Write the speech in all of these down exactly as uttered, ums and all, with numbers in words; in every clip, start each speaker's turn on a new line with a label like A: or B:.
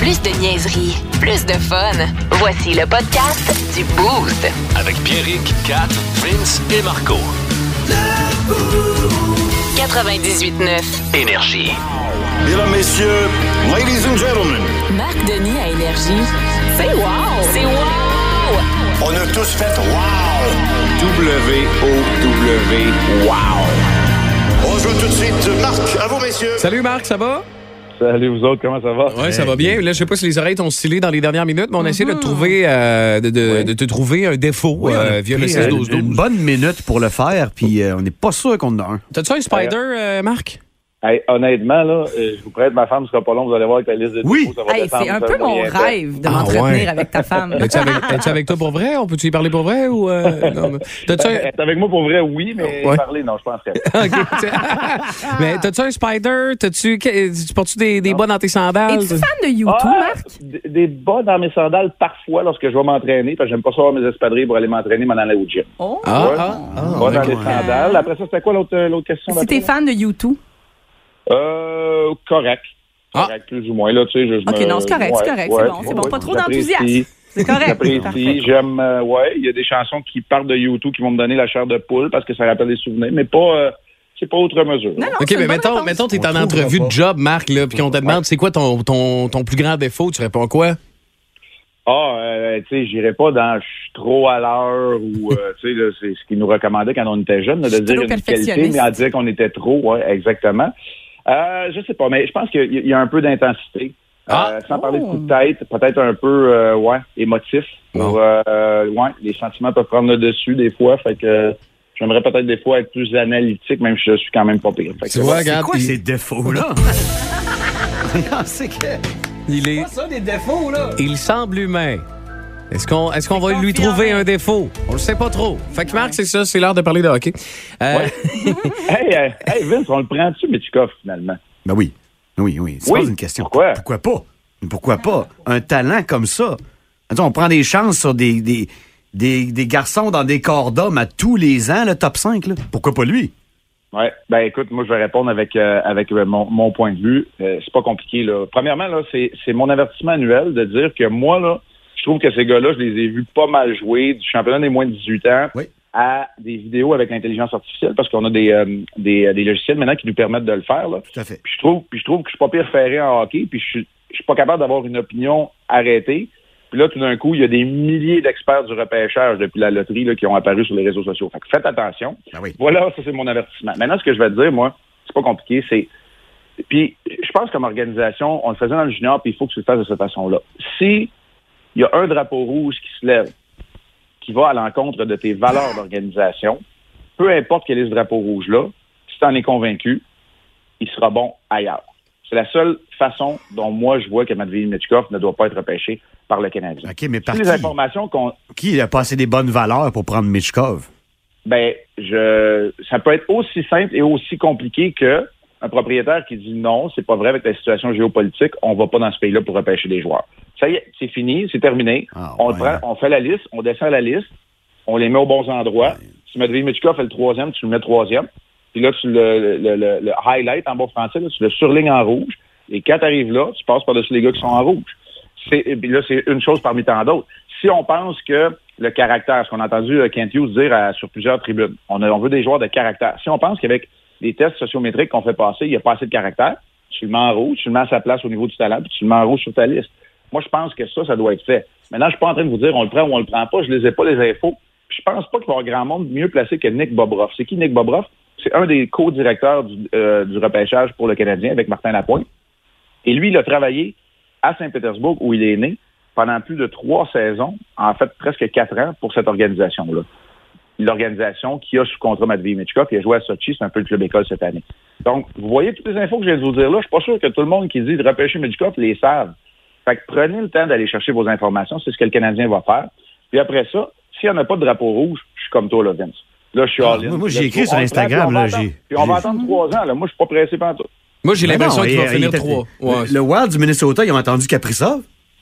A: Plus de niaiserie, plus de fun. Voici le podcast du Boost.
B: Avec Pierrick, Kat, Vince et Marco.
A: quatre-vingt-dix-huit neuf
B: Énergie.
C: Mesdames, messieurs, ladies and gentlemen.
A: Marc Denis à Énergie. C'est wow! C'est wow!
C: On a tous fait wow! W O W wow! On joue tout de suite. Marc, à vous, messieurs.
D: Salut Marc, ça va?
E: Salut vous autres, comment ça va?
D: Oui, ça va bien. Là, je sais pas si les oreilles t'ont stylé dans les dernières minutes, mais on a essayé de te trouver, euh, de, de,
E: Oui.
D: de te trouver un défaut
F: Oui, on a
D: euh, via le
F: pris,
D: six douze
F: euh, Une
D: douze.
F: bonne minute pour le faire, puis euh, on n'est pas sûr qu'on en a un.
D: T'as-tu un spider, euh, Marc?
E: Hey, honnêtement, là, euh, je vous prête ma femme, ce sera pas long, vous allez voir avec la liste de
F: Oui.
E: défauts, ça va
G: Hey,
E: descendre,
G: c'est un
E: ça
G: peu
E: va
G: mon
E: rien faire.
G: rêve de
D: Ah,
G: m'entretenir
D: ouais.
G: avec ta femme.
D: Es-tu avec, es-tu avec toi pour vrai? On peut-tu y parler pour vrai? ou euh, non, mais- T'as-tu un...
E: Être avec moi pour vrai, oui, mais
D: Ouais.
E: parler, non, je pense que...
D: Ok, t'sais. Mais t'as-tu un spider? T'as-tu... que- Tu portes-tu des, des bas dans tes sandales?
G: Es-tu fan de YouTube,
E: Ah,
G: Marc?
E: d- des bas dans mes sandales parfois lorsque je vais m'entraîner, parce que j'aime pas ça avoir mes espadrilles pour aller m'entraîner, m'en aller au gym.
G: Oh!
D: Ah,
E: Ouais.
D: ah, ah,
E: Bas dans les
D: d'accord.
E: sandales. Après ça, c'était quoi l'autre, l'autre question?
G: Si
E: d'après
G: t'es
E: moi?
G: fan de YouTube.
E: Euh, correct.
D: Ah.
E: Correct, plus ou moins, là, tu sais, je, je
G: OK,
E: me-
G: non, c'est correct, c'est
E: ouais,
G: correct,
E: ouais,
G: c'est bon, c'est bon.
E: ouais,
G: Pas trop
E: j'apprécie.
G: d'enthousiasme. C'est correct.
E: J'apprécie,
G: Parfait.
E: j'aime, euh, ouais, il y a des chansons qui partent de YouTube qui vont me donner la chair de poule parce que ça rappelle des souvenirs, mais pas, euh, c'est pas outre mesure.
G: Non, non,
D: OK,
G: c'est
D: mais
G: une bonne
D: mettons,
G: réponse.
D: mettons t'es
F: On
D: en
F: trouvera
D: entrevue
F: pas.
D: de job, Marc, là, puis qu'on te demande c'est quoi ton, ton, ton plus grand défaut, tu réponds quoi?
E: Ah, euh, tu sais, j'irai pas dans je suis trop à l'heure ou, euh, tu sais, là, c'est ce qu'ils nous recommandaient quand on était jeunes, là, de
G: Je suis
E: dire
G: trop
E: une qualité,
G: perfectionniste.
E: mais en dire qu'on était trop, ouais, exactement. Euh, je sais pas, mais je pense qu'il y a- il y a un peu d'intensité.
D: Ah.
E: Euh, sans parler de
G: Oh.
E: coup de tête, peut-être un peu, euh, ouais, émotif. Pour,
D: Bon.
E: euh, ouais, les sentiments peuvent prendre le dessus des fois, fait que euh, j'aimerais peut-être des fois être plus analytique, même si je suis quand même pas pire. Fait que,
D: Tu vois,
E: ouais.
F: C'est
D: regarde,
F: quoi
D: il-
F: ces défauts-là? c'est que...
D: il est...
F: ça, des défauts, là?
D: Il semble humain. Est-ce qu'on est-ce qu'on va lui trouver un défaut? On le sait pas trop. Fait que Marc, c'est ça, c'est l'heure de parler de hockey. Euh,
E: hey, euh, hey, Vince, on le prend-tu, Mitchkov, finalement?
F: Ben oui. Oui, oui. C'est
E: Oui.
F: pas une question.
E: Pourquoi?
F: Pourquoi pas? Pourquoi pas? Un talent comme ça. Attends, on prend des chances sur des, des, des, des garçons dans des corps d'hommes à tous les ans, le top cinq. Là. Pourquoi pas lui?
E: Ouais, ben écoute, moi je vais répondre avec euh, avec euh, mon, mon point de vue. Euh, c'est pas compliqué là. Premièrement là, c'est c'est mon avertissement annuel de dire que moi là, je trouve que ces gars-là, je les ai vus pas mal jouer du championnat des moins de dix-huit ans
F: Oui.
E: à des vidéos avec l'intelligence artificielle parce qu'on a des euh, des, des logiciels maintenant qui nous permettent de le faire là.
F: Tout à fait.
E: Puis je trouve puis je trouve que je suis pas pire ferré en hockey, puis je suis je suis pas capable d'avoir une opinion arrêtée. Puis là, tout d'un coup, il y a des milliers d'experts du repêchage depuis la loterie là, qui ont apparu sur les réseaux sociaux. Fait que faites attention.
F: Ben oui.
E: Voilà, ça c'est mon avertissement. Maintenant, ce que je vais te dire, moi, c'est pas compliqué, c'est... Puis, je pense comme organisation, on le faisait dans le junior, puis il faut que tu le fasses de cette façon-là. Si il y a un drapeau rouge qui se lève, qui va à l'encontre de tes valeurs d'organisation, peu importe quel est ce drapeau rouge-là, si tu en es convaincu, il sera bon ailleurs. C'est la seule façon dont moi, je vois que Matvei Michkov ne doit pas être repêché par le Canadien.
F: OK, mais par
E: Si
F: qui?
E: les informations qu'on...
F: Qui a passé des bonnes valeurs pour prendre Michkov?
E: Ben, je, ça peut être aussi simple et aussi compliqué que un propriétaire qui dit non, c'est pas vrai avec la situation géopolitique, on va pas dans ce pays-là pour repêcher des joueurs. Ça y est, c'est fini, c'est terminé.
F: Ah,
E: on
F: ouais.
E: le prend, on fait la liste, on descend la liste, on les met aux bons endroits. Si Matvei Michkov fait le troisième, tu le mets troisième. Puis là, tu le, le, le, le highlight en bon français, là, tu le surlignes en rouge. Et quand tu arrives là, tu passes par-dessus les gars qui sont en rouge. C'est, et puis là, c'est une chose parmi tant d'autres. Si on pense que le caractère, ce qu'on a entendu euh, Kent Hughes dire à- sur plusieurs tribunes, on, a, on veut des joueurs de caractère. Si on pense qu'avec les tests sociométriques qu'on fait passer, il n'y a pas assez de caractère, tu le mets en rouge, tu le mets à sa place au niveau du talent, puis tu le mets en rouge sur ta liste. Moi, je pense que ça, ça doit être fait. Maintenant, je suis pas en train de vous dire on le prend ou on le prend pas, je les ai pas les infos. Puis je pense pas qu'il va y avoir grand monde mieux placé que Nick Bobroff. C'est qui Nick Bobroff? C'est un des co-directeurs du, euh, du repêchage pour le Canadien avec Martin Lapointe. Et lui, il a travaillé à Saint-Pétersbourg, où il est né, pendant plus de trois saisons, en fait presque quatre ans, pour cette organisation-là. L'organisation qui a sous contrat Matvei Michkov, qui a joué à Sochi, c'est un peu le club école cette année. Donc, vous voyez toutes les infos que je viens de vous dire là, je suis pas sûr que tout le monde qui dit de repêcher Michkov les savent. Fait que prenez le temps d'aller chercher vos informations, c'est ce que le Canadien va faire. Puis après ça, s'il n'y en a pas de drapeau rouge, je suis comme toi, là, Vince. Là, je suis
F: Ah,
E: all-in.
F: moi, moi, j'ai
E: Là,
F: écrit
E: on
F: sur
E: le
F: Instagram,
E: prend, puis on va
F: là,
E: attendre-
F: j'ai-
E: Puis on va
F: j'ai-
E: attendre trois ans, là. Moi, je suis pas pressé pantoute.
D: Moi, j'ai
F: Ben
D: l'impression
F: non,
D: qu'il va
F: il-
D: finir
F: il était-
D: trois. Ouais.
F: Le, le Wild du Minnesota, ils ont entendu Kaprizov.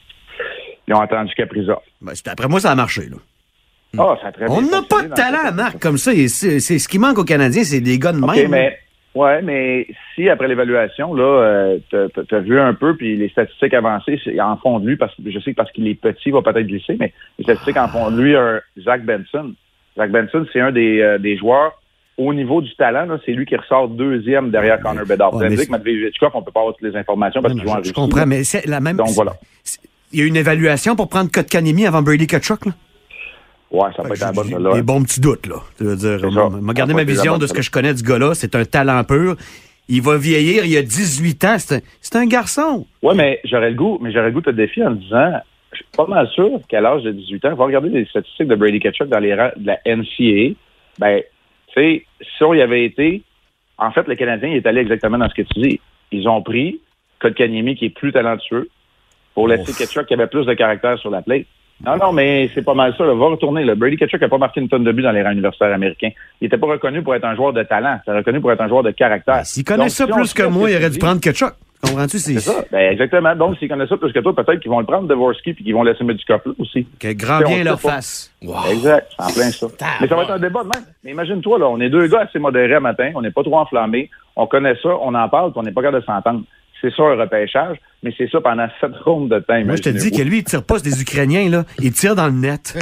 E: Ils ont entendu Kaprizov.
F: Ben, c'est- après moi, ça a marché. Là.
E: Ah, ça a très bien
F: On n'a
E: fonctionné
F: pas de
E: dans
F: talent,
E: cette-
F: Marc, comme ça. Et c'est, c'est ce qui manque aux Canadiens, c'est des gars de
E: OK,
F: même.
E: mais Ouais, mais si après l'évaluation, là, euh, t'as, t'as vu un peu, puis les statistiques avancées c'est, en font de lui, parce que je sais que parce qu'il est petit, il va peut-être glisser, mais les statistiques en font de lui un Zach Benson. Zach Benson, c'est un des, euh, des joueurs au niveau du talent, là, c'est lui qui ressort deuxième derrière ouais, Connor Bedard. Ouais, Vous avez dit que Matveyev-Vichkov, on peut pas avoir toutes les informations parce qu'il joue en Russie.
F: Je comprends, mais c'est la même.
E: Donc voilà.
F: Il y a une évaluation pour prendre Kotkaniemi avant Brady Tkachuk, là?
E: Ouais, ça peut être un bon là.
F: Des bons petits doutes, là. Je veux dire, m'a gardé ma vision de ce que je connais du gars-là. C'est un talent pur. Il va vieillir, il a dix-huit ans. C'est un, c'est un garçon.
E: Ouais, mais j'aurais le goût, mais j'aurais le goût de te défier en disant, je suis pas mal sûr qu'à l'âge de dix-huit ans, va regarder les statistiques de Brady Tkachuk dans les rangs de la N C A A. Ben, tu sais, si on y avait été, en fait, le Canadien, il est allé exactement dans ce que tu dis. Ils ont pris Kotkaniemi, qui est plus talentueux, pour laisser Tkachuk qui avait plus de caractère sur la plate. Non, non, mais c'est pas mal ça. Là. Va retourner. Là. Brady Tkachuk n'a pas marqué une tonne de buts dans les rangs universitaires américains. Il n'était pas reconnu pour être un joueur de talent. Il était reconnu pour être un joueur de caractère.
F: Ben, s'il connaît Donc, ça si plus que moi, il aurait dû prendre Tkachuk. Comprends-tu? C'est,
E: c'est ça. Ben, exactement. Donc, s'ils connaissent ça plus que toi, peut-être qu'ils vont le prendre, Dvorsky, puis qu'ils vont laisser Medikov là aussi.
F: Que grand bien leur face.
E: Wow. Exact. C'est en plein ça. Mais ça va être un débat de même. Mais imagine-toi, là, on est deux gars assez modérés à matin. On n'est pas trop enflammés. On connaît ça. On en parle, puis on n'est pas capable de s'entendre. C'est ça un repêchage, mais c'est ça pendant sept rondes de temps.
F: Moi, je te dis que lui, il tire pas sur des Ukrainiens, là. Il tire dans le net.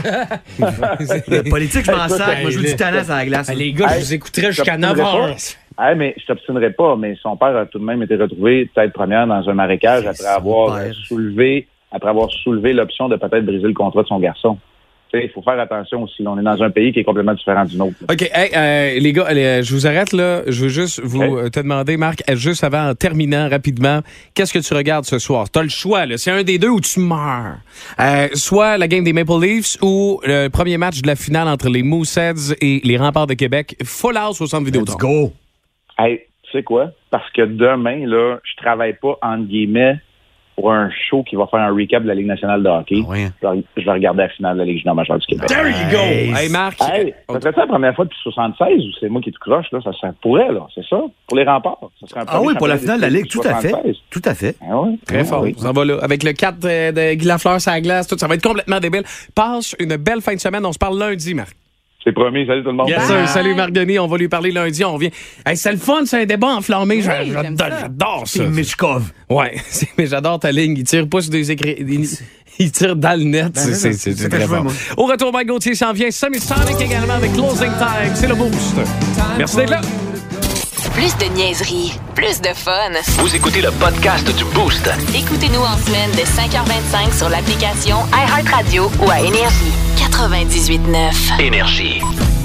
F: Le politique, je m'en sers. Moi, je veux du talent sur la glace.
D: Les gars, je vous écouterais jusqu'à neuf heures.
E: Ah, mais je t'obstinerai pas, mais son père a tout de même été retrouvé tête première dans un marécage après avoir père. soulevé, après avoir soulevé l'option de peut-être briser le contrat de son garçon. Il faut faire attention aussi. Là, on est dans un pays qui est complètement différent du nôtre. Là.
D: OK. Hey, euh, les gars, allez, je vous arrête là. Je veux juste vous okay. te demander, Marc, juste avant, en terminant rapidement, qu'est-ce que tu regardes ce soir? T'as le choix, là. C'est un des deux où tu meurs. Euh, soit la game des Maple Leafs ou le premier match de la finale entre les Mooseheads et les Remparts de Québec. Full house au centre Vidéotron.
F: Let's go!
E: Hey, tu sais quoi? Parce que demain, là, je travaille pas, entre guillemets, pour un show qui va faire un recap de la Ligue nationale de hockey. Ah oui. je, vais, je vais regarder la finale de la Ligue junior majeure du Québec.
D: There you go! Hey, hey Marc!
E: Hey, ça serait ça la première fois depuis soixante-seize ou c'est moi qui te croche, là? Ça, ça pourrait, là. C'est ça? Pour les Remparts. Ça serait un
F: ah oui, pour la finale de la Ligue, tout à fait. Tout à fait.
E: Ah oui.
D: Très fort. Oui. Ça va là. Avec le quatre de, de Guy Lafleur sur la glace, tout, ça va être complètement débile. Passe une belle fin de semaine. On se parle lundi, Marc.
E: C'est promis. Salut tout le monde.
D: Yes, sir. Salut Marc Denis. On va lui parler lundi. On revient. Hey, c'est le fun, c'est un débat enflammé. Oui, j'adore, j'adore ça.
F: C'est Michkov.
D: Ouais, c'est, mais j'adore ta ligne. Il tire pas sur des écrits. Il tire dans le net. Ben, c'est, c'est, c'est, c'est très fort. Au retour, Mike Gauthier s'en vient. Semi Sonic également avec Closing Time. C'est le boost. Merci d'être là.
A: Plus de niaiserie, plus de fun.
B: Vous écoutez le podcast du Boost.
A: Écoutez-nous en semaine de cinq heures vingt-cinq sur l'application iHeartRadio ou à Énergie. quatre-vingt-dix-huit neuf.
B: Énergie.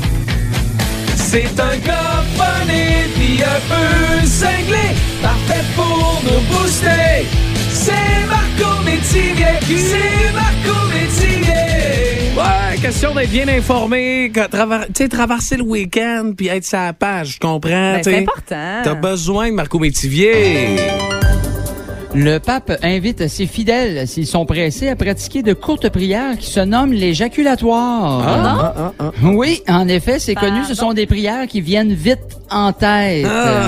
G: C'est un gars funny pis un peu cinglé, parfait pour nous booster. C'est Marco Métivier, c'est Marco Métivier.
D: Ouais, question d'être bien informé, traver- tu sais, traverser le week-end puis être sur la page, je comprends.
H: Ben, c'est important.
D: T'as besoin de Marco Métivier.
I: Le pape invite ses fidèles, s'ils sont pressés, à pratiquer de courtes prières qui se nomment l'éjaculatoire.
D: Ah, ah, ah, ah.
I: Oui, en effet, c'est Pardon. connu, ce sont des prières qui viennent vite en tête. Ah.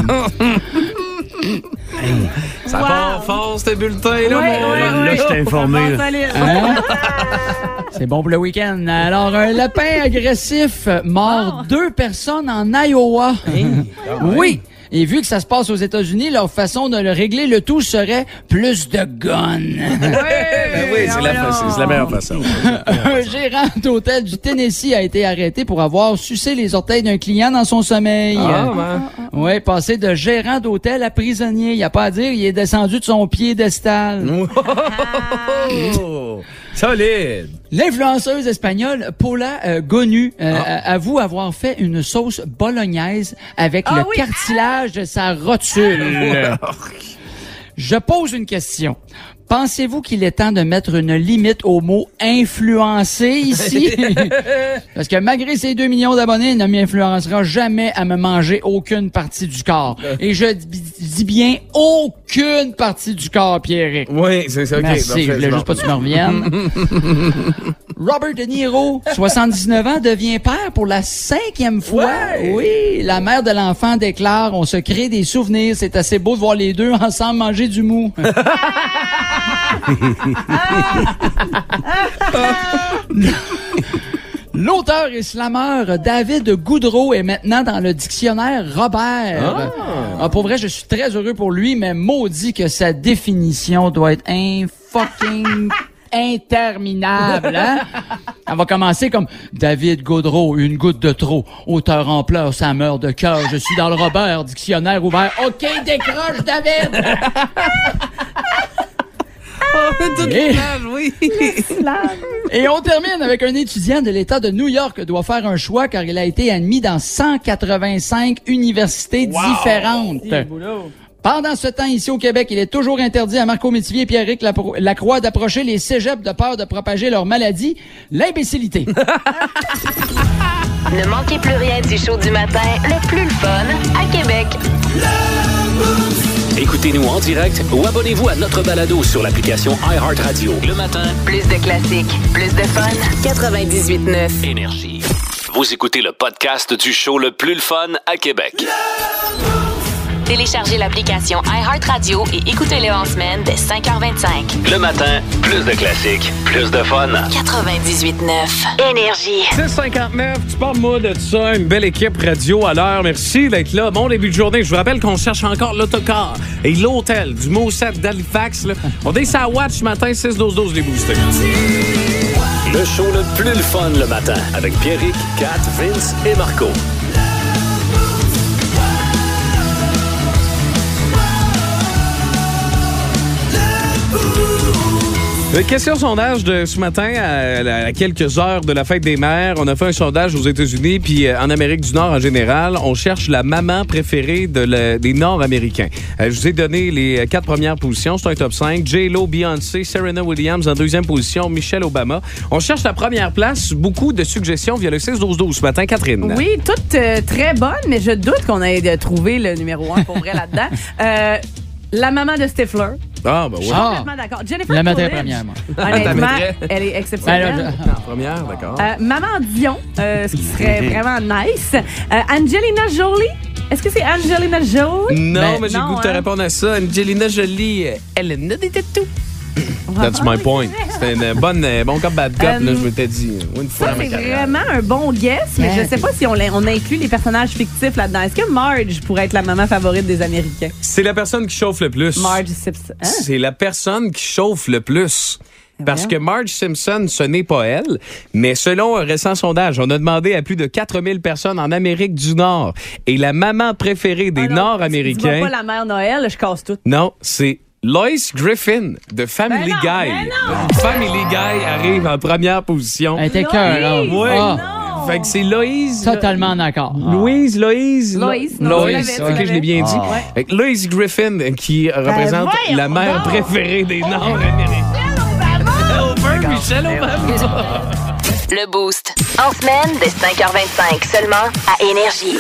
D: Hey, ça wow. part fort, ce bulletin-là.
H: Ouais,
D: mon...
H: ouais,
F: là,
H: ouais.
F: je t'ai informé.
I: Hein? C'est bon pour le week-end. Alors, un lapin agressif mord oh. deux personnes en Iowa. Hey. Ah ouais. Oui. Et vu que ça se passe aux États-Unis, leur façon de le régler le tout serait plus de guns.
D: Oui, ben oui c'est, la, c'est, c'est la meilleure façon.
I: Un gérant d'hôtel du Tennessee a été arrêté pour avoir sucé les orteils d'un client dans son sommeil.
D: Ah, ben.
I: Oui, passé de gérant d'hôtel à prisonnier. Il n'y a pas à dire, il est descendu de son piédestal.
D: Oh, solide!
I: L'influenceuse espagnole Paula euh, Gonu euh, ah. avoue avoir fait une sauce bolognaise avec ah, le oui. cartilage de sa rotule. Je pose une question. Pensez-vous qu'il est temps de mettre une limite au mot « influencer » ici? Parce que malgré ses deux millions d'abonnés, il ne m'influencera jamais à me manger aucune partie du corps. Et je dis bien aucune partie du corps, Pierrick.
D: Oui, c'est ça. Okay,
I: merci, je voulais juste pas que tu me reviennes. Robert De Niro, soixante-dix-neuf ans, devient père pour la cinquième fois. Ouais. Oui, la mère de l'enfant déclare « On se crée des souvenirs, c'est assez beau de voir les deux ensemble manger du mou. » L'auteur et slameur David Goudreau est maintenant dans le dictionnaire Robert. Ah. Ah, pour vrai, je suis très heureux pour lui, mais maudit que sa définition doit être un fucking interminable, hein? On va commencer comme David Goudreau, une goutte de trop. Auteur en pleurs, ça meurt de cœur. Je suis dans le Robert, dictionnaire ouvert. OK, décroche, David! Et...
D: oui.
I: Et on termine avec un étudiant de l'État de New York qui doit faire un choix car il a été admis dans cent quatre-vingt-cinq universités wow. différentes. Pendant ce temps, ici au Québec, il est toujours interdit à Marco Métivier et Pierre-Éric Lacroix d'approcher les cégeps de peur de propager leur maladie, l'imbécilité.
A: Ne manquez plus rien du show du matin, le plus le fun à Québec.
B: Écoutez-nous en direct ou abonnez-vous à notre balado sur l'application iHeartRadio. Le matin,
A: plus de classiques, plus de fun. quatre-vingt-dix-huit neuf
B: Énergie. Vous écoutez le podcast du show le plus le fun à Québec.
A: Téléchargez l'application iHeartRadio et écoutez-le en semaine dès cinq heures vingt-cinq.
B: Le matin, plus de classiques, plus de fun.
A: quatre-vingt-dix-huit neuf Énergie.
D: six cinquante-neuf, tu parles-moi de ça. Une belle équipe radio à l'heure. Merci d'être là. Bon début de journée. Je vous rappelle qu'on cherche encore l'autocar et l'hôtel du Mosset d'Halifax. Là. On est sur la watch ce matin, six douze douze les boostés.
B: Le show le plus le fun le matin avec Pierrick, Kat, Vince et Marco.
D: Question sondage de ce matin à, à quelques heures de la fête des mères. On a fait un sondage aux États-Unis puis en Amérique du Nord en général. On cherche la maman préférée de la, des Nord-Américains. Euh, je vous ai donné les quatre premières positions. C'est un top cinq. J-Lo, Beyoncé, Serena Williams en deuxième position, Michelle Obama. On cherche la première place. Beaucoup de suggestions via le six douze douze ce matin. Catherine.
H: Oui, toutes euh, très bonnes, mais je doute qu'on ait trouvé le numéro un pour vrai là-dedans. Euh, la maman de Stifler.
D: Ah, ben oui.
H: Je suis
I: Ah.
H: complètement d'accord. Jennifer
I: La mettrais
H: Coolidge,
I: première, moi.
H: honnêtement, elle est exceptionnelle.
I: Ben là,
D: La première, d'accord.
H: Euh, Maman Dion, euh, ce qui serait vraiment nice. Euh, Angelina Jolie. Est-ce que c'est Angelina Jolie?
D: Non,
I: Ben,
D: mais j'ai
H: non,
D: le goût de te
H: hein.
D: répondre à ça. Angelina Jolie, elle a des tatous. That's
H: Ah,
D: my
H: oui,
D: point.
H: c'est vrai.
D: C'était une bonne, euh, bon cop, bad cop,
H: Euh,
D: là, je m'étais dit. Une fois
H: Ça,
D: dans ma
H: c'est
D: carrière.
H: vraiment un bon guess, mais
I: Ouais.
H: je sais pas si on, l'in- on inclut les personnages fictifs là-dedans. Est-ce que Marge pourrait être la maman favorite des Américains?
D: C'est la personne qui chauffe le plus.
H: Marge Simpson. Hein?
D: C'est la personne qui chauffe le plus. Parce que Marge Simpson, ce n'est pas elle, mais selon un récent sondage, on a demandé à plus de quatre mille personnes en Amérique du Nord. Et la maman préférée des
H: Ah non, Dis-moi
D: Nord-Américains,
H: pas la mère Noël, je casse tout.
D: non, c'est Lois Griffin de Family
H: Ben non,
D: Guy.
H: ben non!
D: Family Guy arrive en première position.
I: Elle était cœur, là.
D: Oui.
I: Ah,
H: Non!
D: Fait que c'est Loïse.
I: totalement d'accord.
D: Louise, Loïse.
H: Loïse, non,
D: Loïse.
H: tu l'avais,
D: Ok,
H: tu
D: je l'ai bien dit.
I: Ah.
H: Ouais.
D: Fait que Loïse Griffin, qui représente
H: voyons
D: la mère
H: donc!
D: préférée des Nord-Américains. Over Michelle Obama.
A: Le Boost. En semaine dès cinq heures vingt-cinq seulement à Énergie.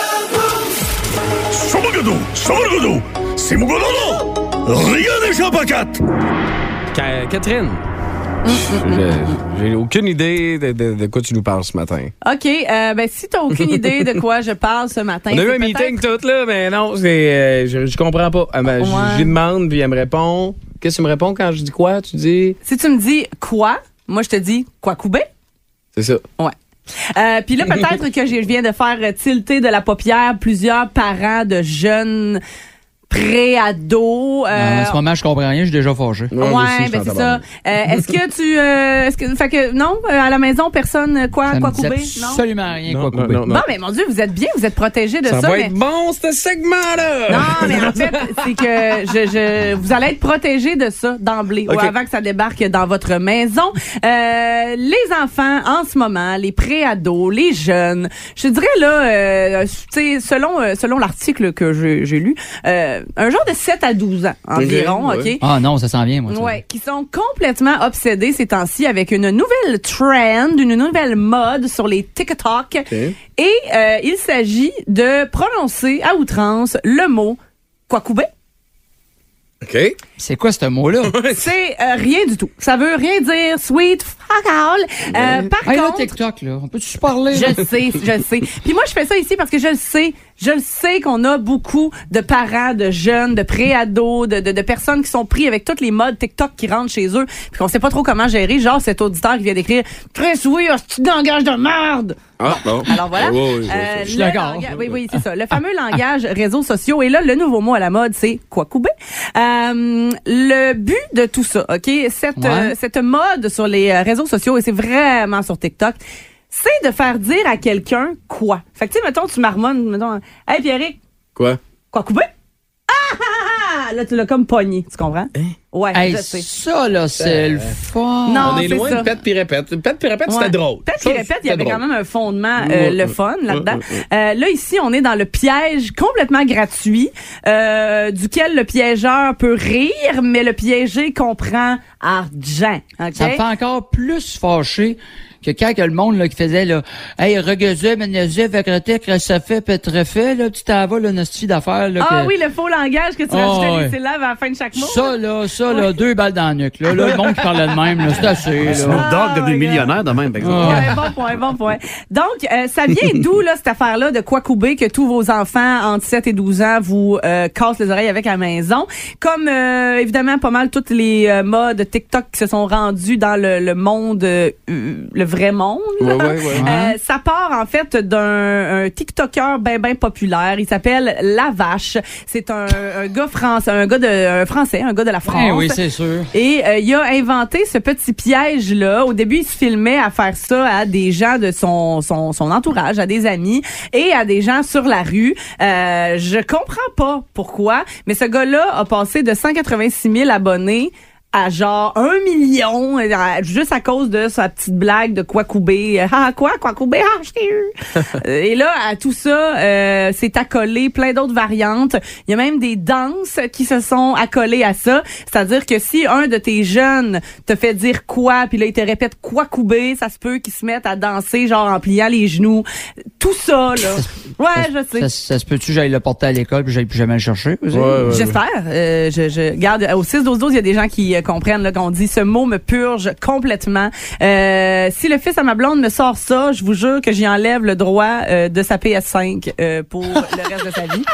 C: Rien n'échappe à quatre.
D: Ca- Catherine. J'ai- J'ai aucune idée de, de- de quoi tu nous parles ce matin.
H: OK, euh, ben si t'as aucune idée de quoi je parle ce matin,
D: On a eu
H: c'est
D: un meeting
H: peut-être-
D: tout là, mais non, c'est, euh, je, je comprends pas. Elle m'a-
H: Ouais.
D: Je lui demande, puis elle me répond. Qu'est-ce que tu me réponds quand je dis quoi? Tu dis...
H: Si tu me dis quoi, moi je te dis quoi couper.
D: C'est ça.
H: Ouais. Euh, Puis là, peut-être que je viens de faire tilter de la paupière plusieurs parents de jeunes pré-ados. Euh,
I: En ce moment, je comprends rien, je suis déjà fâché.
D: Ouais, moi aussi,
H: ouais,
D: je
H: ben
D: suis
H: c'est
D: en
H: ça. Euh, est-ce que tu, euh, est-ce que, fait que non, euh, à la maison, personne euh, quoi,
I: Ça
H: quoi
I: me dit
H: couper, non.
I: absolument rien,
D: Non,
I: quoi
D: non,
I: couper.
D: non, non.
H: Bon, mais mon Dieu, vous êtes bien, vous êtes protégés de
D: Ça,
H: ça.
D: va
H: mais...
D: être bon, ce segment-là!
H: Non, mais en fait, c'est que je, je, vous allez être protégés de ça d'emblée
D: OK.
H: ou avant que ça débarque dans votre maison. Euh, les enfants, en ce moment, les pré-ados, les jeunes, je dirais là, euh, tu sais, selon euh, selon l'article que j'ai j'ai lu, euh, un genre de sept à douze ans environ,
D: OK,
H: OK?
D: ouais.
I: Ah non, ça s'en vient, moi. ça.
H: Ouais, qui sont complètement obsédés ces temps-ci avec une nouvelle trend, une nouvelle mode sur les TikTok. Et euh, il s'agit de prononcer à outrance le mot Kwakubé.
D: OK.
I: C'est quoi ce mot-là?
H: C'est euh, rien du tout. Ça veut rien dire sweet fuck all. Euh, par
I: Hey, là,
H: contre,
I: TikTok, là, on peut-tu se parler? là?
H: je sais, je sais. Puis moi, je fais ça ici parce que je le sais. je le sais qu'on a beaucoup de parents, de jeunes, de pré-ados, de, de, de personnes qui sont pris avec toutes les modes TikTok qui rentrent chez eux, puis qu'on sait pas trop comment gérer. Genre cet auditeur qui vient d'écrire « Chris, oui, un petit langage de merde! »
D: Ah, bon.
H: Alors voilà.
D: Oh, oui, oui,
H: euh,
I: je suis d'accord.
H: Langage, oui, oui, c'est ça. Le fameux langage réseaux sociaux. Et là, le nouveau mot à la mode, c'est Kwakubé. Euh, le but de tout ça, OK? Cette,
I: Ouais.
H: euh, cette mode sur les réseaux sociaux, et c'est vraiment sur TikTok, c'est de faire dire à quelqu'un quoi. Fait que, tu sais, mettons, tu marmonnes, mettons, « Hey, Pierrick! »
D: Quoi?
H: Kwakubé? Ah, ah, ah! Là, tu l'as comme pogné, tu comprends?
D: Hein?
H: Ouais,
I: Hey,
H: je sais.
I: ça, là, c'est le fun.
H: Non,
D: On est
H: c'est
D: loin
H: ça.
D: de pète puis répète. Pète puis répète,
H: Ouais.
D: c'était drôle.
H: Peut-être
D: Ça,
H: qu'il répète, il y
D: c'était
H: avait
D: drôle.
H: quand même un fondement, euh,
D: Ouais,
H: le
D: ouais,
H: fun là-dedans.
D: ouais, ouais.
H: Euh, là, ici, on est dans le piège complètement gratuit, euh, duquel le piégeur peut rire, mais le piégé comprend argent. OK?
I: Ça me fait encore plus fâcher que quand que le monde là, qui faisait là, hey, regazé, menezé, vecreté, cressafé, pétrefé, là, tu t'en vas, là, notre fille d'affaires, là.
H: Ah
I: que-
H: oui, le faux langage que tu
I: Oh,
H: rajoutais
I: ouais.
H: les syllabes à la fin de chaque mot.
I: Ça, là, ça, là, deux balles dans le nuque, là. Là, le monde qui parlait de même, là, c'est assez,
F: Snoop
I: là.
F: Dogg devenu
H: my God.
F: millionnaire de même, par exemple.
I: Ah.
H: Ouais, bon point, bon point. Donc, euh, ça vient d'où, là, cette affaire-là de Kwakubé, que tous vos enfants entre sept et douze ans vous euh, cassent les oreilles avec à la maison? Comme, euh, évidemment, pas mal toutes les euh, modes TikTok qui se sont rendus dans le, le monde, euh, le vrai monde. là.
D: Ouais, ouais, ouais.
H: Euh, ça part, en fait, d'un un TikToker ben, ben populaire. Il s'appelle La Vache. C'est un, un gars français, un gars de, un français, un gars de la France.
I: Eh oui, c'est sûr.
H: Et euh, il a inventé ce petit piège-là. Au début, il se filmait à faire ça à des gens de son, son, son entourage, à des amis et à des gens sur la rue. Euh, je comprends pas pourquoi, mais ce gars-là a passé de cent quatre-vingt-six mille abonnés à genre un million, euh, juste à cause de sa petite blague de Kwakubé. Ah, quoi? Kwakubé? Ah, je t'ai eu! Et là, à tout ça, euh, c'est accolé plein d'autres variantes. Il y a même des danses qui se sont accolées à ça. C'est-à-dire que si un de tes jeunes te fait dire quoi, puis là, il te répète Kwakubé, ça se peut qu'ils se mettent à danser, genre en pliant les genoux. Tout ça, là. Ouais, je sais.
I: Ça, ça se peut-tu que j'aille le porter à l'école puis j'aille plus jamais le chercher? vous savez?
D: Ouais, ouais.
H: J'espère. Euh, je, je garde au six douze douze, il y a des gens qui euh, comprennent là qu'on dit ce mot me purge complètement. Euh, si le fils à ma blonde me sort ça, je vous jure que j'y enlève le droit euh, de sa P S cinq euh, pour le reste de sa vie.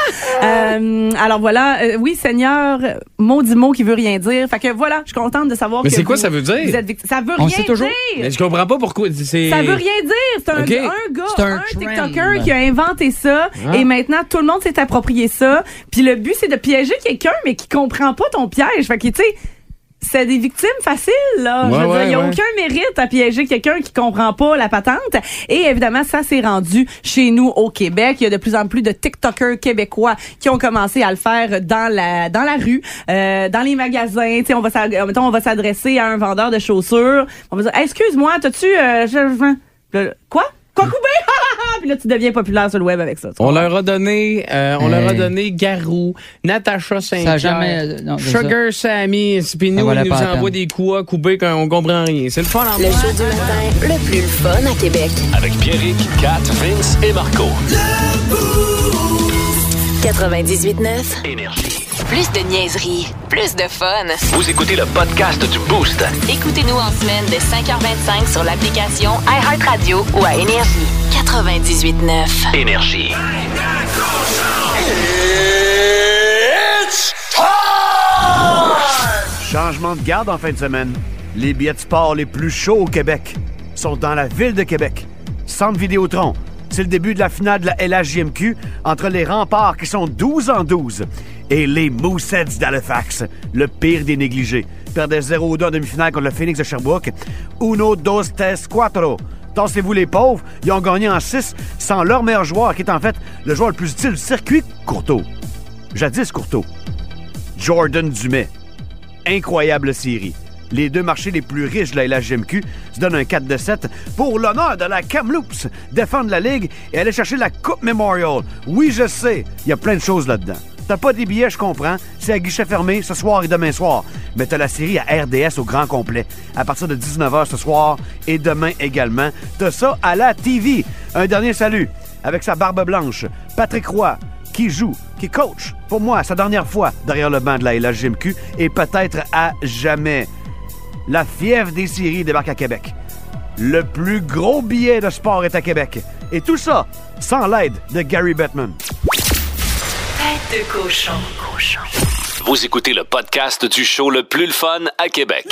H: Euh, alors voilà, euh, oui Seigneur, maudit mot qui veut rien dire. Fait que voilà, je suis contente de savoir
D: Mais
H: que
D: c'est quoi
H: vous-
D: ça veut dire?
H: vous êtes victime. Ça veut
I: On
H: rien
I: sait toujours.
H: dire.
D: Mais je comprends pas pourquoi. C'est...
H: Ça veut rien dire. C'est un,
D: Ok.
H: un gars,
I: C'est
H: un,
I: un trend.
H: TikToker qui a inventé ça.
D: Ah.
H: Et maintenant, tout le monde s'est approprié ça. Puis le but, c'est de piéger quelqu'un, mais qui comprend pas ton piège. Fait que, tu sais, c'est des victimes faciles, là.
D: Ouais,
H: Je veux dire,
D: ouais,
H: il n'y a
D: ouais.
H: aucun mérite à piéger quelqu'un qui comprend pas la patente. Et évidemment, ça s'est rendu chez nous au Québec. Il y a de plus en plus de TikTokers québécois qui ont commencé à le faire dans la dans la rue, euh, dans les magasins. Tu sais, on va s'ad- mettons, on va s'adresser à un vendeur de chaussures. On va dire, hey, excuse-moi, t'as-tu euh, je- je- le- quoi? Kwakubé? Puis là, tu deviens populaire sur le web avec ça. tu
D: On
H: comprends?
D: leur a donné, euh, on
I: Hey.
D: leur a donné Garou, Natacha Saint-Pierre,
I: Ça a jamais- non, c'est
D: Sugar Sammy, puis nous,
I: Ça valait
D: ils nous
I: pas la
D: envoient
I: peine.
D: des coups coupés quand on comprend rien. C'est le fun en
A: Le show du matin le plus fun à Québec.
B: Avec Pierrick, Kat, Vince et Marco.
A: quatre-vingt-dix-huit neuf.
B: Énergie.
A: Plus de niaiserie, plus de fun.
B: Vous écoutez le podcast du Boost.
A: Écoutez-nous en semaine de cinq heures vingt-cinq sur l'application iHeartRadio ou à Énergie. quatre-vingt-dix-huit neuf.
B: Énergie.
F: Changement de garde en fin de semaine. Les billets de sport les plus chauds au Québec sont dans la ville de Québec. Centre Vidéotron. C'est le début de la finale de la L H J M Q entre les Remparts qui sont douze en douze et les Mooseheads d'Halifax, le pire des négligés. Perdait zéro deux en demi-finale contre le Phoenix de Sherbrooke. Uno, dos, tres, cuatro. Tassez-vous les pauvres, ils ont gagné en six sans leur meilleur joueur qui est en fait le joueur le plus utile du circuit, Courteau. Jadis Courteau. Jordan Dumais. Incroyable série. Les deux marchés les plus riches de la L H J M Q se donnent un quatre de sept pour l'honneur de la Kamloops, défendre la Ligue et aller chercher la Coupe Memorial. Oui, je sais, il y a plein de choses là-dedans. T'as pas des billets, je comprends. C'est à guichet fermé ce soir et demain soir. Mais t'as la série à R D S au grand complet. À partir de dix-neuf heures ce soir et demain également. T'as ça à la T V. Un dernier salut avec sa barbe blanche. Patrick Roy, qui joue, qui coach, pour moi, sa dernière fois derrière le banc de la L H J M Q et peut-être à jamais. La fièvre des séries débarque à Québec. Le plus gros billet de sport est à Québec. Et tout ça sans l'aide de Gary Bettman.
A: de cochon. Cochon.
B: Vous écoutez le podcast du show le plus le fun à Québec.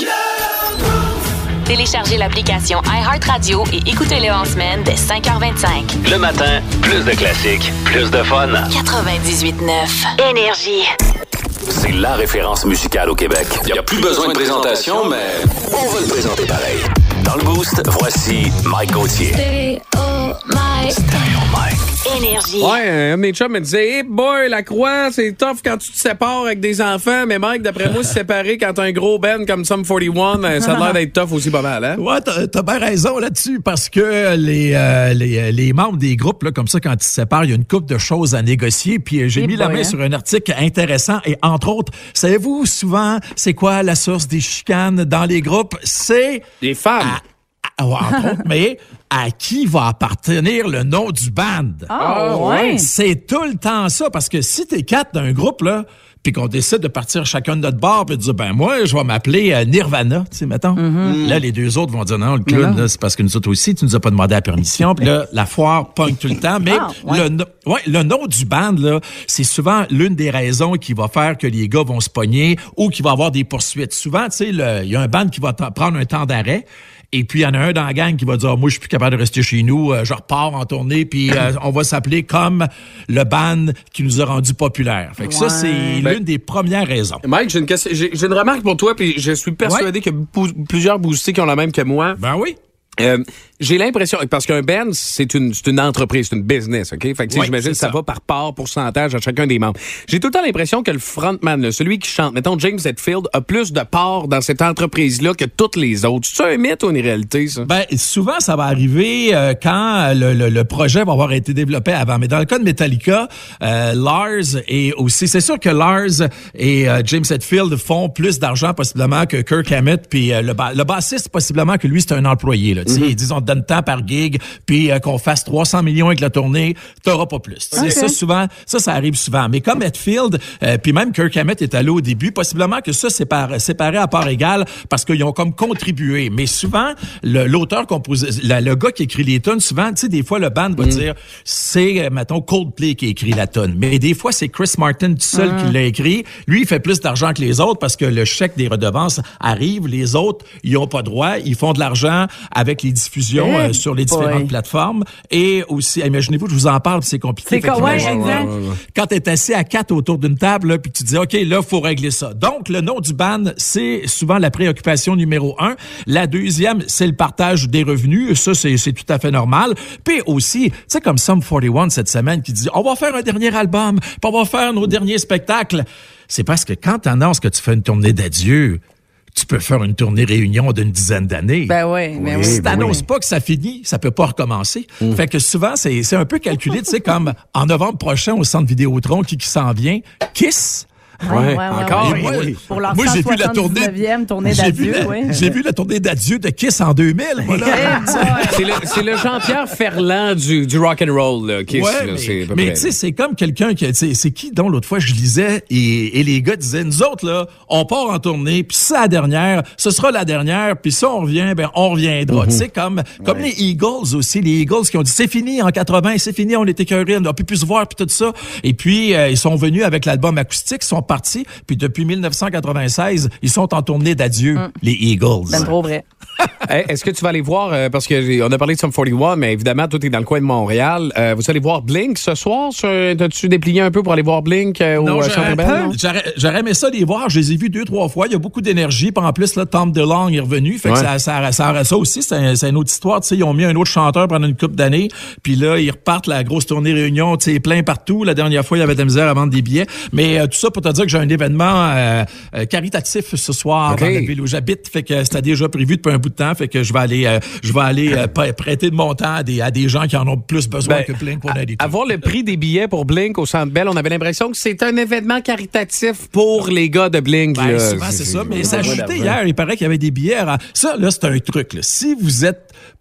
A: Téléchargez l'application iHeartRadio et écoutez-le en semaine dès cinq heures vingt-cinq.
B: Le matin, plus de classiques, plus de fun.
A: quatre-vingt-dix-huit neuf Énergie.
B: C'est la référence musicale au Québec. Il n'y a plus besoin de présentation, mais on va le présenter pareil. Dans le Boost, voici Mike Gauthier.
A: Stéréo Mike.
B: Stéréo Mike.
A: Énergie.
D: Ouais, un de mes chums me disait, hey boy, la croix, c'est tough quand tu te sépares avec des enfants, mais Mike, d'après moi, se séparer quand t'as un gros band comme Sum forty-one, ça a l'air d'être tough aussi pas mal, hein?
J: Ouais, t'as, t'as bien raison là-dessus, parce que les, euh, les, les membres des groupes, là, comme ça, quand ils se séparent, il y a une couple de choses à négocier, puis j'ai
H: Et
J: mis
H: boy,
J: la main
H: hein?
J: sur un article intéressant, et entre autres, savez-vous souvent, c'est quoi la source des chicanes dans les groupes? C'est...
D: Les femmes.
J: À, à, entre autres, mais à qui va appartenir le nom du band?
H: Ah, ouais.
J: C'est tout le temps ça, parce que si t'es quatre d'un groupe, là, puis qu'on décide de partir chacun de notre bord, puis de dire, ben moi, je vais m'appeler euh, Nirvana, tu sais, mettons.
H: Mm-hmm.
J: Là, les deux autres vont dire, non, le clown, là, c'est parce que nous autres aussi, tu nous as pas demandé la permission. Puis là, la foire pogne tout le temps. Mais
H: Ah, ouais.
J: le, no- ouais, le nom du band, là, c'est souvent l'une des raisons qui va faire que les gars vont se pogner ou qui va avoir des poursuites. Souvent, tu sais, le- il y a un band qui va t- prendre un temps d'arrêt. Et puis, il y en a un dans la gang qui va dire, moi, je suis plus capable de rester chez nous, euh, je repars en tournée, puis euh, on va s'appeler comme le band qui nous a rendus populaires. Fait que ça,
H: Ouais.
J: c'est
D: Ben-
J: l'une des premières raisons.
D: Mike, j'ai une, question- j'ai, j'ai une remarque pour toi, puis je suis persuadé qu'il y a pou- plusieurs boostés qui ont la même que moi.
J: Ben oui.
D: Euh, j'ai l'impression, parce qu'un band, c'est une, c'est une entreprise, c'est une business, OK? Fait que, tu sais,
J: Oui,
D: j'imagine que
J: c'est
D: ça
J: ça.
D: va par part, pourcentage à chacun des membres. J'ai tout le temps l'impression que le frontman, là, celui qui chante, mettons James Hetfield, a plus de part dans cette entreprise-là que toutes les autres. C'est un mythe ou une réalité, ça?
J: Ben, souvent, ça va arriver euh, quand le, le, le projet va avoir été développé avant. Mais dans le cas de Metallica, euh, Lars et aussi, c'est sûr que Lars et euh, James Hetfield font plus d'argent possiblement que Kirk Hammett, puis euh, le, ba- le bassiste possiblement que lui c'est un employé. Là, tu sais, disons, on te donne tant par gig, puis euh, qu'on fasse trois cents millions avec la tournée, t'auras pas plus. Tu sais, Ça souvent, ça, ça arrive souvent. Mais comme Hetfield, euh, puis même Kirk Hammett est allé au début, possiblement que ça c'est par, séparé à part égale parce qu'ils ont comme contribué. Mais souvent, le, l'auteur compose, la, le gars qui écrit les tunes, souvent, tu sais, des fois le band va dire c'est, euh, mettons, Coldplay qui a écrit la tune. Mais des fois, c'est Chris Martin tout seul qui l'a écrit. Lui, il fait plus d'argent que les autres parce que le chèque des redevances arrive. Les autres, ils ont pas droit. Ils font de l'argent avec les diffusions
H: Eh
J: euh, sur les différentes
H: boy.
J: plateformes. Et aussi, imaginez-vous, je vous en parle, puis c'est compliqué.
H: C'est
J: Fait que
H: quoi, ouais,
J: imagine,
H: exact.
J: euh, quand t'es assis à quatre autour d'une table, là, puis tu dis, OK, là, faut régler ça. Donc, le nom du band, c'est souvent la préoccupation numéro un. La deuxième, c'est le partage des revenus. Ça, c'est, c'est tout à fait normal. Puis aussi, tu sais, comme Sum forty-one cette semaine qui dit, on va faire un dernier album, puis on va faire nos derniers spectacles. C'est parce que quand t'annonces que tu fais une tournée d'adieu, tu peux faire une tournée réunion d'une dizaine d'années.
H: Ben oui, ben oui.
J: Si
H: ben
J: t'annonces
H: oui.
J: pas que ça finit, ça peut pas recommencer. Fait que souvent, c'est, c'est un peu calculé, tu sais, comme en novembre prochain au Centre Vidéotron, qui, qui s'en vient? Kiss?
H: Ouais, ouais, ouais,
D: encore,
H: ouais,
J: Et moi,
H: ouais. Pour leur
J: moi, j'ai vu la tournée,
H: cent soixante-dix-neuvième tournée
J: j'ai vu
H: d'adieu,
J: la-
H: oui.
J: j'ai vu la tournée d'adieu de Kiss en deux mille, voilà.
D: C'est le, c'est le Jean-Pierre Ferland du, du rock and roll, là, Kiss,
J: Ouais,
D: là,
J: mais,
D: c'est à peu
J: mais
D: près,
J: tu sais, c'est comme quelqu'un qui, tu sais, c'est qui dont l'autre fois je lisais et, et les gars disaient, nous autres là, on part en tournée, puis c'est la dernière, ce sera la dernière, puis ça on revient, ben on reviendra. Tu sais, comme comme les Eagles aussi, les Eagles qui ont dit c'est fini en quatre-vingts, c'est fini, on était écœurés, on n'a plus pu se voir puis tout ça. Et puis euh, ils sont venus avec l'album acoustique, ils sont partis, puis depuis dix-neuf cent quatre-vingt-seize, ils sont en tournée d'adieu, les Eagles.
H: Ben trop vrai.
D: Hey, est-ce que tu vas aller voir, euh, parce que j'ai- on a parlé de Sum forty-one, mais évidemment, toi, t'es dans le coin de Montréal. Euh, vous allez voir Blink ce soir? Sur- T'as-tu déplié un peu pour aller voir Blink euh, au
J: Non,
D: euh,
J: j'aurais,
D: Centre Bell, non?
J: j'aurais, j'aurais aimé ça les voir. Je les ai vus deux, trois fois. Il y a beaucoup d'énergie. Puis en plus, là, Tom DeLonge est revenu. Fait que
D: Ouais.
J: ça, ça, ça, ça aussi, c'est, un- c'est une autre histoire. Tu sais, ils ont mis un autre chanteur pendant une couple d'années. Puis là, ils repartent la grosse tournée réunion. Tu sais, plein partout. La dernière fois, il y avait de la misère à vendre des billets. Mais euh, tout ça pour te dire que j'ai un événement euh, euh, caritatif ce soir
D: OK.
J: dans la ville où j'habite. Fait que c'était déjà prévu depuis un bout de temps. Fait que je vais aller, euh, je vais aller euh, p- prêter de mon temps à des, à des gens qui en ont plus besoin
D: Ben,
J: que Blink pour aller.
D: Avoir le prix des billets pour Blink au Centre Bell, on avait l'impression que c'est un événement caritatif pour les gars de Blink.
J: Ben,
D: là.
J: souvent, c'est ça. Mais ça a
D: Ouais,
J: chuté
D: d'argent.
J: hier. Il paraît qu'il y avait des billets. à- Ça, là, c'est un truc. Là. Si vous êtes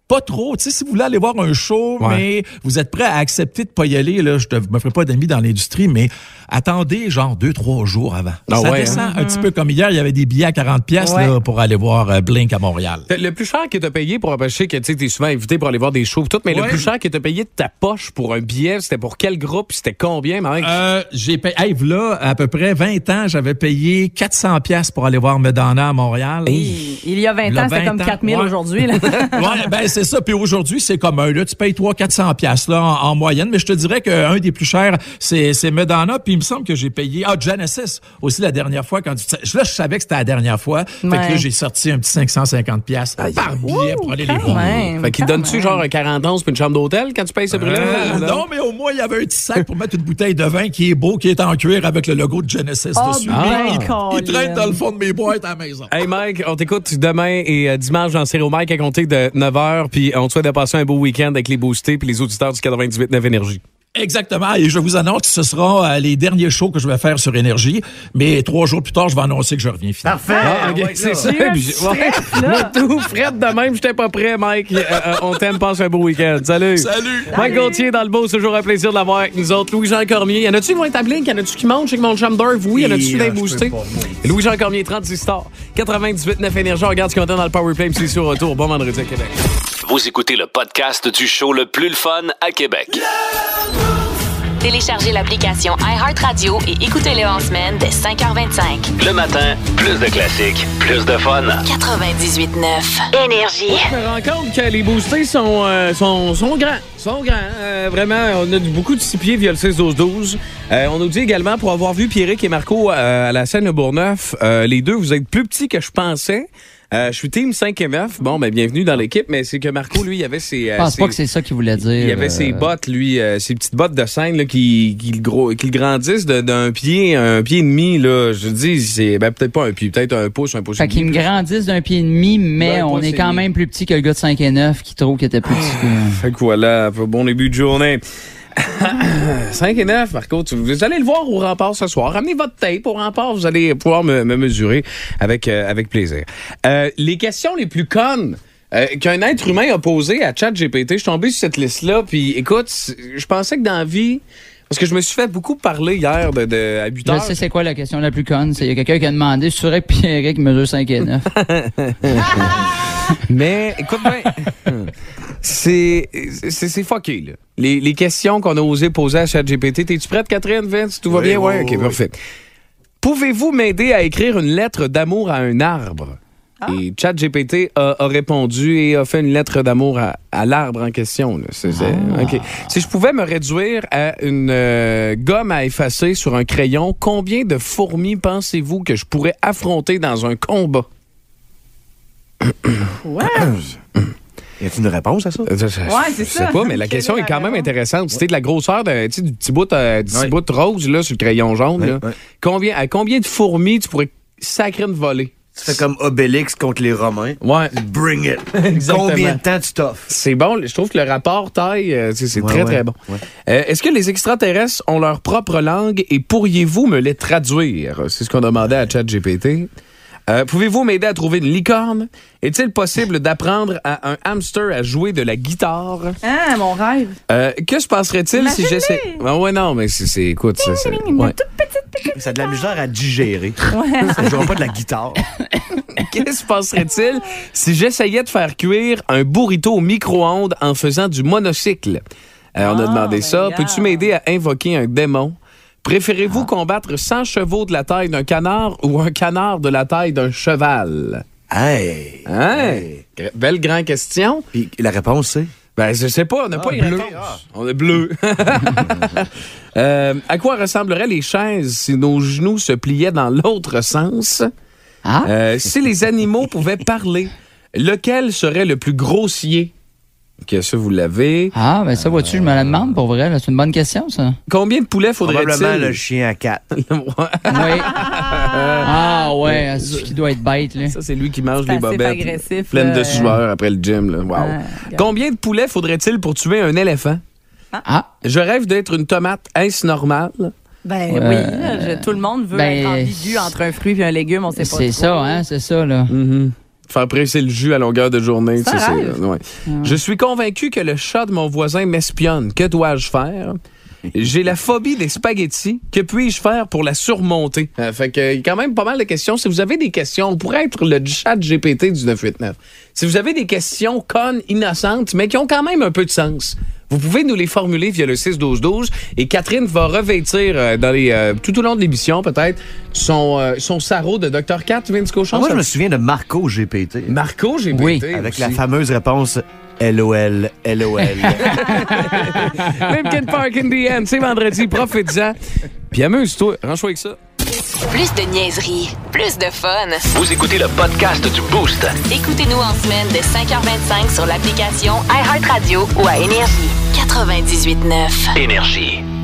J: pas trop. Tu sais, si vous voulez aller voir un show,
D: Ouais.
J: mais vous êtes prêt à accepter de pas y aller, là, je ne me ferai pas d'amis dans l'industrie, mais attendez genre deux, trois jours avant.
D: Ah
J: ça
D: ouais,
J: descend
D: hein?
J: un petit peu comme hier, il y avait des billets à quarante piastres
H: Ouais.
J: là, pour aller voir euh, Blink à Montréal.
D: Le plus cher que tu as payé pour empêcher que tu es souvent invité pour aller voir des shows et tout, mais
J: Ouais.
D: le plus cher que tu as payé de ta poche pour un billet, c'était pour quel groupe? C'était combien, Mike?
J: Euh, j'ai payé, hey, là, à peu près vingt ans, j'avais payé quatre cents piastres pour aller voir Madonna à Montréal.
H: Il, il y a vingt
J: Il y a
H: ans, c'était
J: vingt
H: comme
J: ans,
H: quatre mille
J: ouais.
H: aujourd'hui. Là.
J: Ouais, ben c'est ça. Puis aujourd'hui, c'est commun. Là, tu payes trois cents à quatre cents piastres là, en, en moyenne. Mais je te dirais qu'un des plus chers, c'est, c'est Madonna. Puis il me semble que j'ai payé... Ah, Genesis aussi la dernière fois. Quand tu... Là, je savais que c'était la dernière fois. Fait
H: Ouais.
J: que là, j'ai sorti un petit cinq cent cinquante piastres par billet pour aller les voir.
H: Ouais,
D: Fait qu'il
H: quand
D: donne-tu
H: même.
D: genre un quarante onces puis une chambre d'hôtel quand tu payes ce prix-là?
J: Euh, non, mais au moins, il y avait un petit sac pour mettre une bouteille de vin qui est beau, qui est en cuir avec le logo de Genesis
H: Oh,
J: dessus.
H: ben,
J: il, il
H: Colin.
J: traîne dans le fond de mes boîtes à la maison.
D: Hey Mike, on t'écoute demain et euh, dimanche dans Série Mike à compter de neuf heures, puis on te souhaite de passer un beau week-end avec les boostés puis les auditeurs du quatre-vingt-dix-huit neuf Énergie.
J: Exactement. Et je vous annonce que ce sera euh, les derniers shows que je vais faire sur Énergie. Mais trois jours plus tard, je vais annoncer que je reviens finalement.
F: Parfait.
D: Ah, ok,
F: Ouais,
D: c'est
F: là.
D: ça.
H: Tu as
D: Puis
H: du
D: j'ai- ouais.
H: stress, là.
D: Moi, tout, Fred, de même, j'étais pas prêt, Mike. Euh, euh, on t'aime, passe un beau week-end. Salut.
J: Salut.
D: Mike Gauthier dans le beau, c'est toujours un plaisir de l'avoir avec nous autres. Louis-Jean Cormier. Y en a-tu qui vont être à Blink? Y en a-tu qui montent chez mon chum d'Orve? Oui, y en a-tu qui
F: Et,
D: vont
F: euh,
D: être
F: je
D: boostés?
F: peux pas, moi.
D: Louis-Jean Cormier, trente-six stars. quatre-vingt-dix-huit neuf Énergie. On regarde ce qu'on a dans le Powerplay, puis c'est sur retour. Bon vendredi à Québec.
B: Vous écoutez le podcast du show le plus le fun à Québec.
A: Téléchargez l'application iHeartRadio et écoutez-le en semaine dès cinq heures vingt-cinq.
B: Le matin, plus de classiques, plus de fun.
A: quatre-vingt-dix-huit neuf Énergie.
D: Je me rends compte que les boostés sont, euh, sont, sont grands. Sont grands. Euh, vraiment, on a du- beaucoup de six pieds via le six douze douze. Euh, on nous dit également, pour avoir vu Pierrick et Marco euh, à la scène Le Bourgneuf, euh, les deux, vous êtes plus petits que je pensais. Euh, je suis team cinq et neuf. Bon, ben bienvenue dans l'équipe, mais c'est que Marco, lui, il avait ses... euh,
I: Je pense
D: ses-
I: pas que c'est ça qu'il voulait dire.
D: il avait
I: euh,
D: ses bottes, lui, euh, ses petites bottes de scène là, qui, qui, le gros, qui le grandissent de- d'un pied, un pied et demi. Là, je dis, c'est ben, peut-être pas un pied, peut-être un pouce, un pouce et
I: Fait qu'ils me
D: demi.
I: grandissent d'un pied et demi, mais
D: Ouais,
I: on
D: pas
I: est
D: c'est-
I: quand même plus petit que le gars de cinq et neuf qui trouve qu'il était plus petit que...
D: Fait que voilà, bon début de journée. cinq et neuf, Marco, tu- vous allez le voir au rempart ce soir. Ramenez votre tape au rempart, vous allez pouvoir me, me mesurer avec, euh, avec plaisir. Euh, les questions les plus connes euh, qu'un être humain a posées à ChatGPT, je suis tombé sur cette liste-là, puis écoute, c'est- je pensais que dans la vie... Parce que je me suis fait beaucoup parler hier de, de, à huit
I: Je
D: heures.
I: sais c'est quoi la question la plus conne. C'est il y a quelqu'un qui a demandé, c'est vrai que Pierrick mesure cinq et neuf.
D: Mais écoute bien, c'est c'est c'est fucké là. Les, les questions qu'on a osé poser à ChatGPT. T'es-tu prête, Catherine, Vince? Tout va
F: Oui,
D: bien?
F: oui,
D: Ouais, ok,
F: oui.
D: parfait. Pouvez-vous m'aider à écrire une lettre d'amour à un arbre? Et ChatGPT a, a répondu et a fait une lettre d'amour à, à l'arbre en question. Là. C'est- c'est- ok. Si je pouvais me réduire à une euh, gomme à effacer sur un crayon, combien de fourmis pensez-vous que je pourrais affronter dans un combat?
H: Ouais.
F: Y a-t-il une réponse à ça?
D: Euh, Je, je-
H: Ouais, c'est
D: je
H: ça.
D: sais pas, mais la
H: Quelle
D: question
H: est
D: est
H: la
D: quand même
H: réponse?
D: intéressante. C'était de la grosseur de, tu sais, du petit bout, euh, du petit
F: Ouais.
D: bout rose là, sur le crayon jaune.
F: Ouais,
D: là.
F: ouais.
D: Combien, à combien de fourmis tu pourrais sacrer une volée?
F: Tu fais comme Obélix contre les Romains.
D: Ouais.
F: Bring it.
D: Exactement.
F: Combien de temps tu t'offres?
D: C'est bon. Je trouve que le rapport taille, euh, tu sais, c'est
F: Ouais,
D: très,
F: ouais.
D: très bon.
F: Ouais.
D: Euh, Est-ce que les extraterrestres ont leur propre langue et pourriez-vous me les traduire? C'est ce qu'on demandait à ChatGPT. Euh, Pouvez-vous m'aider à trouver une licorne? Est-il possible d'apprendre à un hamster à jouer de la guitare?
H: Ah, mon rêve.
D: Euh, que se passerait-il si
H: Imagine-les.
D: j'essaie... Ah ouais, non, mais c'est... c'est- Écoute, ça, c'est...
H: Une
D: ouais.
H: toute petite, petite.
F: Ça a de la misère à digérer. Ça ne joue pas de la guitare.
D: Que se passerait-il si j'essayais de faire cuire un burrito au micro-ondes en faisant du monocycle? Euh, on a
H: Ah,
D: demandé
H: ben
D: ça.
H: regarde.
D: Peux-tu m'aider à invoquer un démon? Préférez-vous combattre cent chevaux de la taille d'un canard ou un canard de la taille d'un cheval?
F: Hey!
D: Hein?
F: Hey.
D: Gr- Belle grande question.
F: Puis la réponse, c'est?
D: Ben, je sais pas, on n'a pas les
F: bleu.
D: réponses.
F: Ah.
D: On est bleu. Euh, à quoi ressembleraient les chaises si nos genoux se pliaient dans l'autre sens?
I: Ah?
D: Euh, si les animaux pouvaient parler, lequel serait le plus grossier? Que ça, vous l'avez.
I: Ah, ben ça, vois-tu, je me la demande pour vrai. là. C'est une bonne question, ça.
D: Combien de poulets faudrait-il?
F: Probablement le chien à quatre.
D: Ouais.
I: Oui. Ah, ouais, c'est qui doit être bête, là.
D: Ça, c'est lui qui mange
H: C'est
D: les
H: assez
D: bobettes.
H: agressif,
D: Pleine
H: là.
D: de sueur après le gym. Là. Wow.
H: Ah, regarde.
D: Combien de poulets faudrait-il pour tuer un éléphant?
I: Ah,
D: Je rêve d'être une tomate. Est-ce normal?
H: Ben
I: Ouais.
H: oui, là, je- tout le monde veut
I: Ben,
H: être ambigu entre un fruit et un légume, on sait pas
I: c'est
H: trop.
I: ça, hein, c'est ça, là.
D: Mhm. Faire presser le jus à longueur de journée.
H: Ça
D: tu sais,
H: rêve.
D: c'est, ouais.
H: Ouais.
D: Je suis convaincu que le chat de mon voisin m'espionne. Que dois-je faire? J'ai la phobie des spaghettis. Que puis-je faire pour la surmonter? Euh, fait que, il y a quand même pas mal de questions. Si vous avez des questions, on pourrait être le chat G P T du neuf huit neuf. Si vous avez des questions connes, innocentes, mais qui ont quand même un peu de sens, vous pouvez nous les formuler via le six douze douze et Catherine va revêtir euh, dans les, euh, tout au long de l'émission, peut-être, son, euh, son sarrau de docteur Cat, Vince Cochon.
F: Ah, moi,
D: ça...
F: je me souviens de Marco G P T.
D: Marco G P T.
F: Oui, avec
D: aussi.
F: la fameuse réponse L O L, L O L.
D: Linkin Park in the end, c'est vendredi, profite-en. Puis amuse-toi, range-toi avec ça.
A: Plus de niaiserie, plus de fun.
B: Vous écoutez le podcast du Boost.
A: Écoutez-nous en semaine de cinq heures vingt-cinq sur l'application iHeartRadio ou à Énergie. quatre-vingt-dix-huit neuf.
B: Énergie.